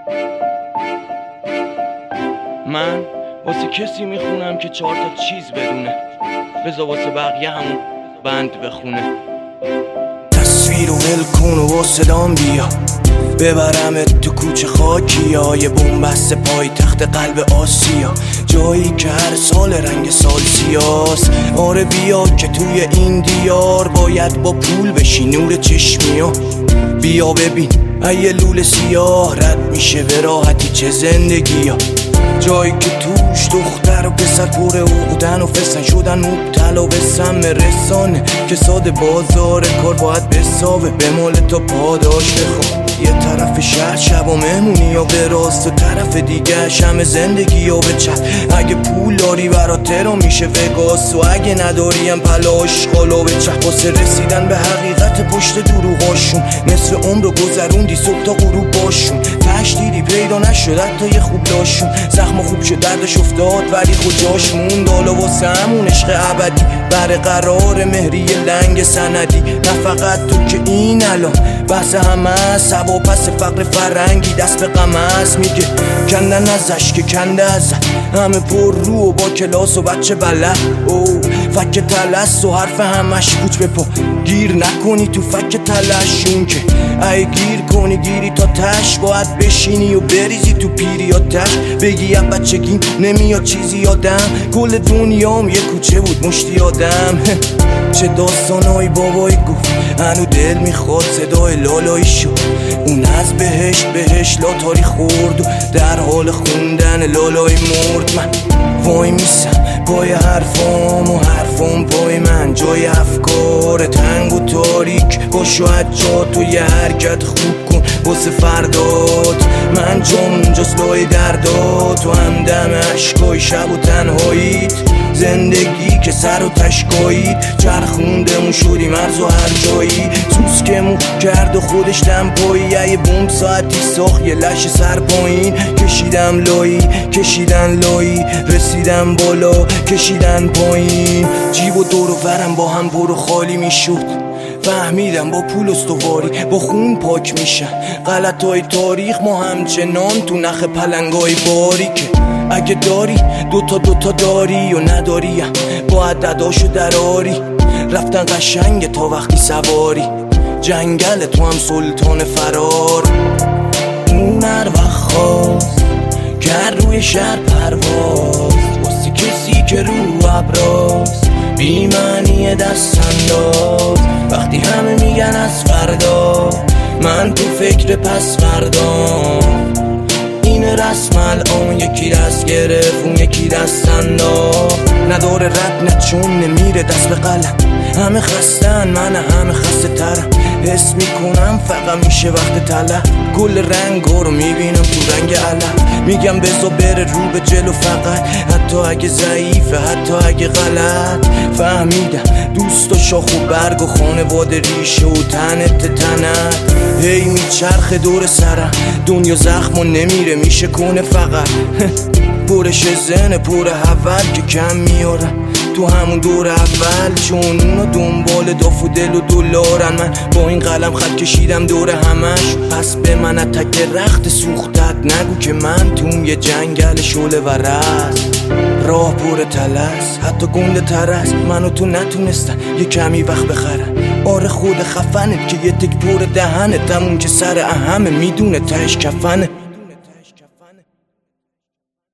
من واسه کسی میخونم که 4 تا چیز بدونه، بذار واسه بقیه همون بند بخونه. تصویر و ول کن و با صدام بیا، ببرمت تو کوچه خاکی های بنبست پای تخت قلب آسیا، جایی که هر سال رنگ سال سیاست. آره بیا که توی این دیار باید با پول بشی نور چشمی ها. بیا ببین ایه لول سیاه رد میشه به راحتی چه زندگی ها، جایی که توش دختر و پسر پر عقدن و فسن شدن مبتلا به سم رسانه، که ساده بازار کار باید بساوه به مال تا پاداش بخواه. یه طرف شهر شب و مهمونی یا به راست و طرف دیگه همه زندگی یا به چت. اگه پول داری برات ترا میشه وگاس و اگه نداری هم پلاش قالا به چت. واسه رسیدن به حقیقت پشت دروغاشون نصف عمر رو گذروندی صبح تا غروب باشون، تش دیدی پیدا نشد حتی یه خوب داشون. زخم خوب شد دردش افتاد ولی خود جاش موند، حالا واسه همون عشق ابدی برقرار مهری لنگ سندی. نه فقط تو که این الان بحث همه سبا پس فقر فرنگی دست به غم است، میگه کندن ازش که کنده از همه پر رو و با کلاس و بچه بله او فک تلس و حرف همش کوچ به پا گیر نکنی تو فک تلشون، که ای گیر کنی گیری تا تش باید بشینی و بریزی تو پیری یا تش. بگی اب بچگی نمیاد چیزی یادم، کل دنیام یه کوچه بود مشتی آدم. چه داستانای بابایی گفت هنو دل میخواد صدای لالایی شد، اون از بهشت لاتاری خورد و در حال خوندن لالایی مرد. من وای میسم پای حرفام و حرفام پای من، جای افکار تنگ و تاریک با شاید جا تو یه حرکت خوب کن واسه فردات. من جام اونجاست لای دردات و همدم عشقای شب و تنهاییت، زندگی که سر و تشکایید چرخوندمون شدی مرز و هر جایی. سوسکمون کرد و خودش دمپایی، یه بوم ساعتی ساخت یه لش سر پایین. کشیدن لایی رسیدم بالا کشیدن پایین. جیب و دور و برم با هم برو خالی میشد، فهمیدم با پول استواری با خون پاک میشن غلطای تاریخ. ما همچنان تو نخ پلنگای باریکه، اگه داری دوتا داری و نداری باید دداشو دراری. رفتن قشنگه تا وقتی سواری جنگل تو هم سلطان فرار. اون هر وقت خواست کرد روی شهر پرواز، واسه کسی که رو ابراز بی معنی دست انداز. وقتی همه میگن از فردا من تو فکر پس فردا، این رسم الان یکی دست گرفت اون یکی دست انداخت. نداره رد نه چون نمیره دست به قلم، همه خستن من همه خسته ترم. حس میکنم فقط میشه وقت طلب، کل رنگا رو میبینم تو رنگ علم. میگم بذار بره رو به جلو فقط، حتی اگه ضعیفه حتی اگه غلط. فهمیدم دوست و شاخ و برگ و خانواده ریشه و تنت هی میچرخه دور سرم، دنیا زخم و نمیره میشه کنه فقط. پرش زنه پر اول که کم میارم تو همون دور اول، چون اونا دنبال داف و دل و دلارن. من با این قلم خط کشیدم دور همش، پس به من اتک رخت سوختت نگو که من توم یه جنگل شعله و رز. راه پر تلس حتی گنده تر است، منو تو نتونستن یه کمی وقت بخرن. آره خود خفنت که یه تک پر دهنت، همون که سر اهمه میدونه تهش کفنه.